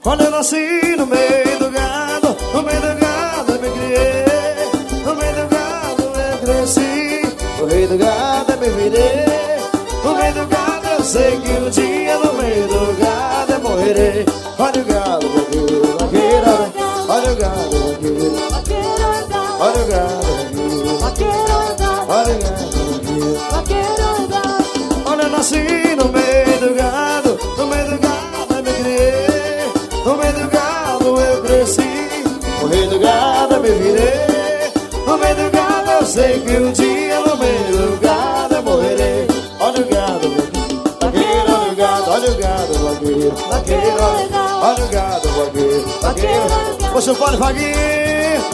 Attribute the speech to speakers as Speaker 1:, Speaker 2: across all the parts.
Speaker 1: Olha, eu nasci no meio do gado, no meio do gado eu me criei, no meio do gado eu cresci, no meio do gado eu me virei, no meio do gado eu sei que um dia no meio do gado eu morrerei. Olha o gado, vaqueiro, vaqueiro, olha o gado, vaqueiro, olha o gado, vaqueiro, olha o gado, vaqueiro. Olha, eu nasci no meio do gado, no meio do gado eu me criei, no meio do gado eu cresci, no meio do gado eu me virei, no meio do gado eu sei que um dia no meio do gado eu morrerei. Olha o gado, vaqueiro, olha o gado, olha o gado, vaqueiro, vaqueiro, olha o gado, vaqueiro, vaqueiro. Você pode, vaqueiro.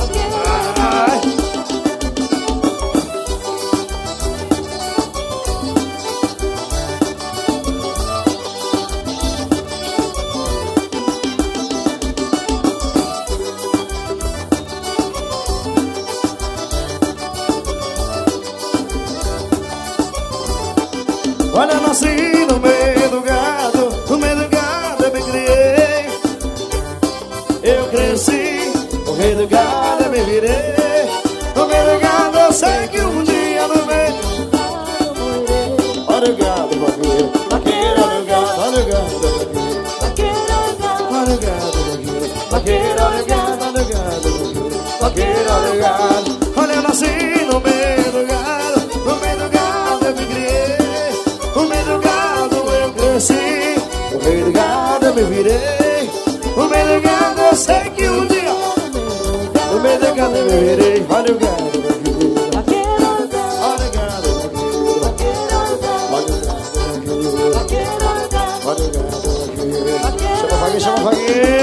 Speaker 1: Olha, eu nasci no meio do gado, no meio do gado eu me criei, eu cresci, no meio do gado eu me virei, no meio do gado eu sei que um dia no meio do gado eu morrerei. Olha o gado, vaqueiro, vaqueiro, olha o gado, olha o gado, vaqueiro, olha o gado, vaqueiro, olha o gado, olha o gado, vaqueiro, olha o gado. Olha, eu nasci no meio do gado, no meio do gado eu me criei, no meio do gado eu cresci, no meio do gado eu me virei, no meio do gado eu sei que um dia no meio do gado eu me virei. Olha o gado, vaqueiro, olha o gado, vaqueiro, olha o gado, vaqueiro, olha o gado, vaqueiro. Chama o vaqueiro, chama o vaqueiro.